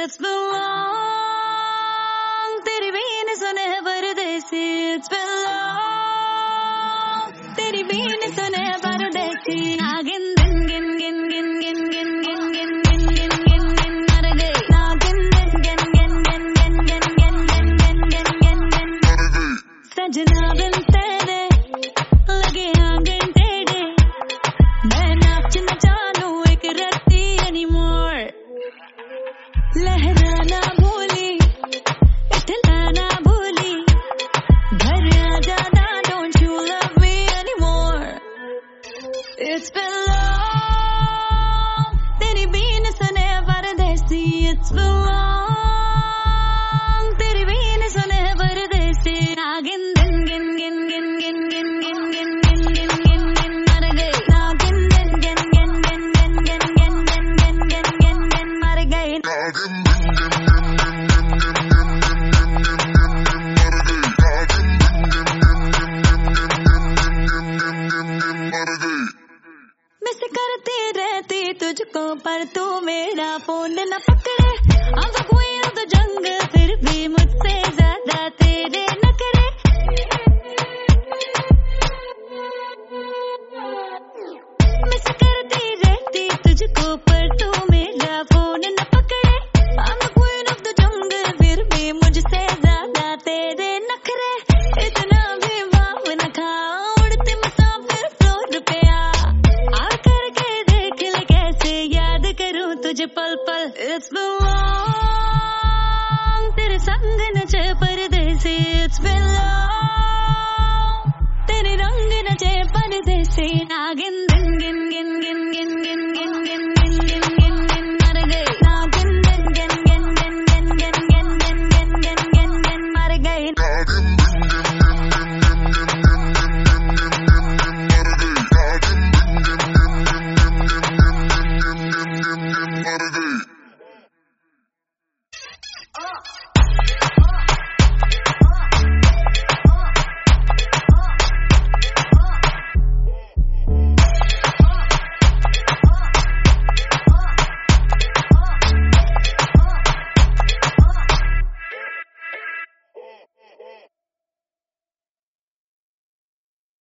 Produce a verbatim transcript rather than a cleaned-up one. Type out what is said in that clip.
It's been long, तेरी बीन सुने परदेसी. It's been long, तेरी बीन सुने परदेसी. नागिन दिन गिन गिन गिन गिन गिन गिन गिन गिन गिन गिन गिन मर गई. नागिन दिन गिन गिन गिन गिन गिन गिन गिन गिन गिन गिन गिन मर गई. सजना बिन तेरे लगे आंगन टेढ़े. मैं नाच न जानू एक रत्ती anymore. लहराना भूली, इठलाना भूली. घर आ जाना, don't you love me anymore. It's been long, तेरी बीन सुने परदेसी. It's been long, तेरी बीन सुने परदेसी. नागिन दिन गिन गिन गिन गिन गिन गिन गिन गिन गिन गिन गिन मर गई. नागिन दिन गिन गिन गिन गिन गिन गिन गिन गिन गिन गिन गिन मर गई. नागिन दिन गिन गिन गिन गिन गिन गिन गिन गिन गिन गिन गिन मर गई. नागिन दिन गिन गिन गिन गिन गिन गिन गिन गिन गिन गिन मर गई. मिस करती रहती तुझको पर तू मेरा फोन न पकड़े. I'm the queen of the jungle, फिर भी मुझसे ज्यादा तेरे नखरे. मिस करती रहती तुझको पर तू मेरा फोन न पकड़े. I'm the queen of the jungle, फिर भी मुझसे ज्यादा तेरे नखरे. इतना भी भाव न खाओ, उड़ती मुसाफिर फ्लोर पे आ. आ करके देख ले कैसे याद करूं तुझे पल पल. It's been long, तेरे संग नचे परदेसी. It's been long, तेरे रंग नचे परदेसी. नागिन दिन गिन गिन गिन गिन गिन गिन गिन